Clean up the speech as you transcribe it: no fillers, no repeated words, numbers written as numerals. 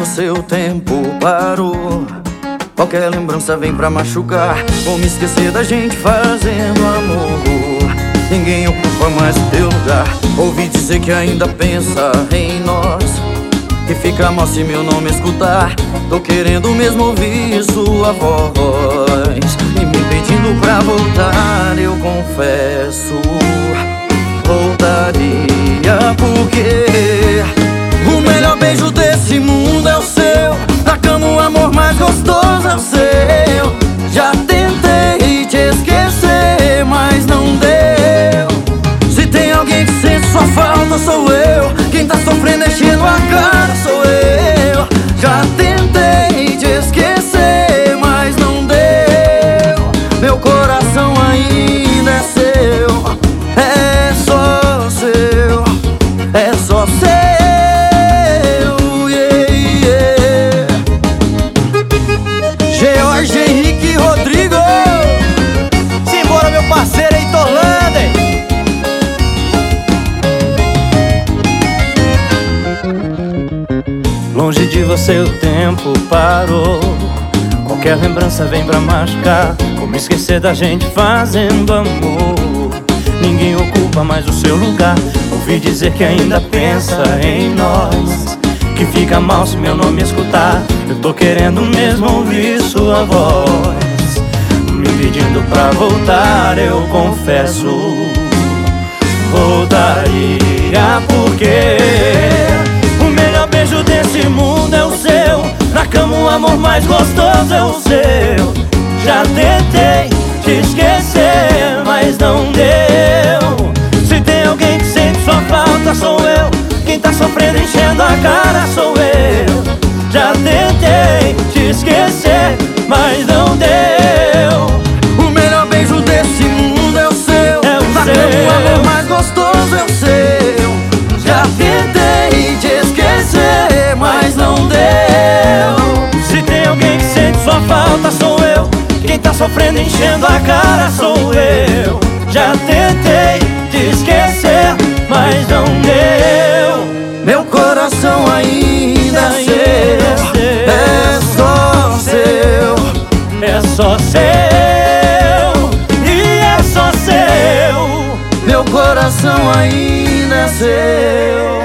seu tempo parou. Qualquer lembrança vem pra machucar. Como esquecer da gente fazendo amor. Ninguém ocupa mais o teu lugar. Ouvi dizer que ainda pensa em nós, que fica mal se meu nome escutar. Tô querendo mesmo ouvir sua voz e me pedindo pra voltar. Eu confesso, voltaria porque o melhor beijo desse mundo é o seu. Na cama o amor mais gostoso é o seu. Já tentei te esquecer, mas não deu. Se tem alguém que sente sua falta, sou eu. Quem tá sofrendo enchendo a cara, sou eu. Já tentei te esquecer, mas não deu. Meu coração ainda é seu. É só seu. É só seu. Jorge Henrique Rodrigo. Simbora, meu parceiro Heitor Lander. Longe de você o tempo parou. Qualquer lembrança vem pra machucar. Como esquecer da gente fazendo amor. Ninguém ocupa mais o seu lugar. Ouvi dizer que ainda pensa em nós, que fica mal se meu nome escutar. Eu tô querendo mesmo ouvir sua voz, me pedindo pra voltar. Eu confesso, voltaria porque o melhor beijo desse mundo é o seu. Na cama o amor mais gostoso é o seu. Já tentei te esquecer, mas não deu. Se tem alguém que sente sua falta, sou eu. Quem tá sofrendo enchendo a cara, sou eu. Já tentei te esquecer, mas não deu. O melhor beijo desse mundo é o seu. É o Na seu. cama o amor mais gostoso é o seu. Já tentei te esquecer, mas não deu. Se tem alguém que sente sua falta, sou eu. Quem tá sofrendo enchendo a cara, sou eu. Já tentei te esquecer, mas não deu. Meu coração ainda é seu. É só seu. É só seu. E é só seu. Meu coração ainda é seu.